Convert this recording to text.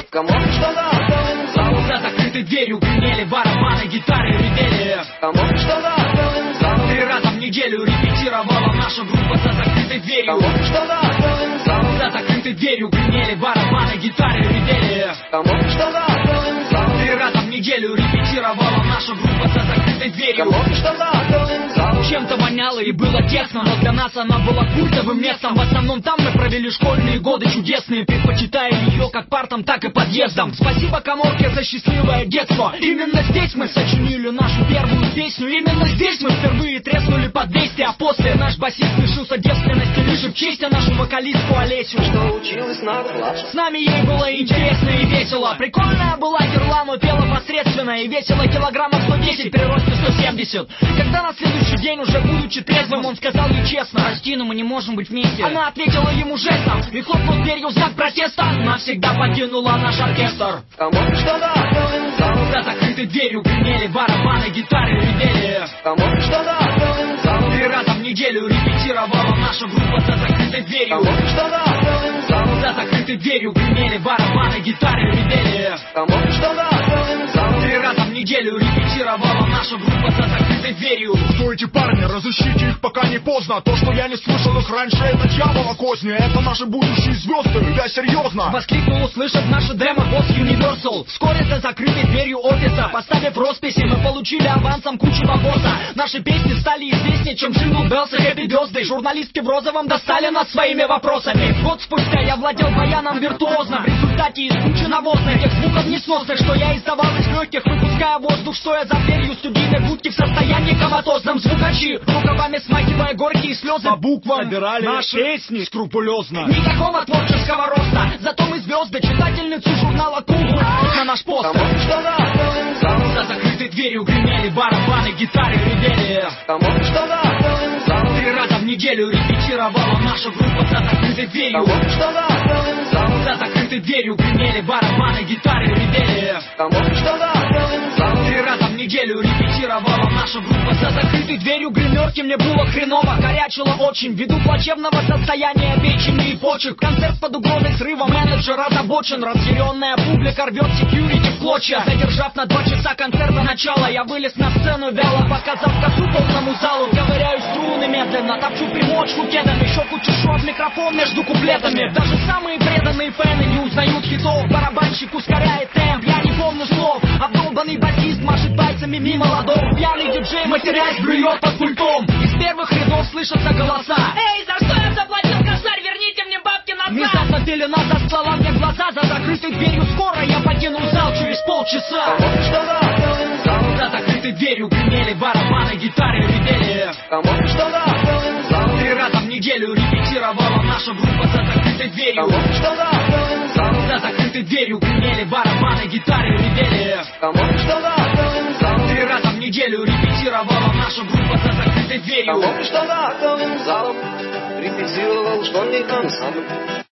Кому что-то зал За закрытой дверью гремели барабаны, гитары ревели. Кому что-то зал 3 раза в неделю репетировала наша группа за закрытой дверью. Кому что-то зал За закрытой дверью гремели барабаны, гитары ревели. Кому что-то зал 3 раза в неделю репетировала наша группа за закрытой дверью. Кому что-то зал Чем-то воняло и было тесно, но для нас она была культовым местом. В основном там мы провели школьные годы чудесные, предпочитая ее как партам, так и подъездам. Спасибо Каморке за счастливое детство. Именно здесь мы сочинили нашу первую песню. Именно здесь мы впервые треснули под 200. А после наш басист лишился девственности, лишь в честь нашу вокалистку Олесю, что училась на год младше. с нами ей было интересно и весело. Прикольная была герла, но пела посредственно. И весила килограммов 110 при росте 170. Когда на следующий день, уже будучи трезвым, он сказал ей честно: прости, но мы не можем быть вместе. Она ответила ему жестом и хлопнул дверью в знак протеста. Навсегда покинула наш оркестр. Кому что-то зал За закрытой дверью гремели барабаны, гитары ревели. Кому что-то зал 3 раза в неделю репетировала наша группа за закрытой дверью. Кому что-то зал За закрытой дверью гремели барабаны, гитары ревели. Кому что-то зал 3 раза в неделю репетировала наша группа за закрытой дверью. Стойте, парни, разыщите их, пока не поздно. То, что я не слышал их раньше, это дьявола козни. Это наши будущие звезды, я серьезно. Воскликнул, услышав наше демо босс Universal. Вскоре за закрытой дверью офиса, поставив росписи, мы получили авансом кучу бабоса. Наши песни стали известнее, чем Jingle Bells и Happy Birthday. Журналистки в розовом достали нас своими вопросами. Год спустя я владел баяном виртуозно. В результате из кучи навозных тех звуков несносных, что я издавал из легких, выпуская воздух, стоя за дверью студийной будки в состоянии коматозном. Звукачи, рукавами смахивая горькие слезы, По буквам собирали наши песни скрупулезно. никакого творческого роста. Зато мы звезды, читательницы журнала Кул на наш постер. Кому что-то зал За закрытой дверью гремели барабаны, гитары ревели. Кому что-то зал 3 раза в неделю репетировала наша группа за закрытой дверью. Кому что-то зал За закрытой дверью гремели барабаны, гитары ревели. Кому что-то зал 3 раза в неделю репетировала наша группа за закрытой дверью. Гримерки мне было хреново, горячило очень, ввиду плачевного состояния печени и почек. Концерт под угрозой срыва, менеджер озабочен. Разъяренная публика рвет секьюрити в клочья. Задержав на 2 часа концерта начала, я вылез на сцену вяло, показав косу полному залу. Ковыряю струны медленно, топчу примочку кедами, щеку чешу об микрофон между куплетами. Даже самые преданные фэны не узнают хитов. Барабанщик ускоряет темп, я не помню слов. Обдолбанный басист машет пальцами мимо ладов. Пьяный диджей, матерясь, блюет под пультом. Из первых рядов слышатся голоса: Эй, за что я заплатил косарь? Верните мне бабки назад! внезапно пелена застлала мне глаза. За закрытой дверью скоро я покинул зал через полчаса. Кому что-то зал За закрытой дверью гремели барабаны, гитары ревели. Кому что-то зал 3 раза в неделю репетировала наша группа за закрытой дверью. Кому что-то зал За закрытой дверью гремели барабаны, гитары ревели. Кому что-то зал 3 раза в неделю репетировала наша группа за закрытой дверью. Кому что-то залом репетировал школьник ансамбль.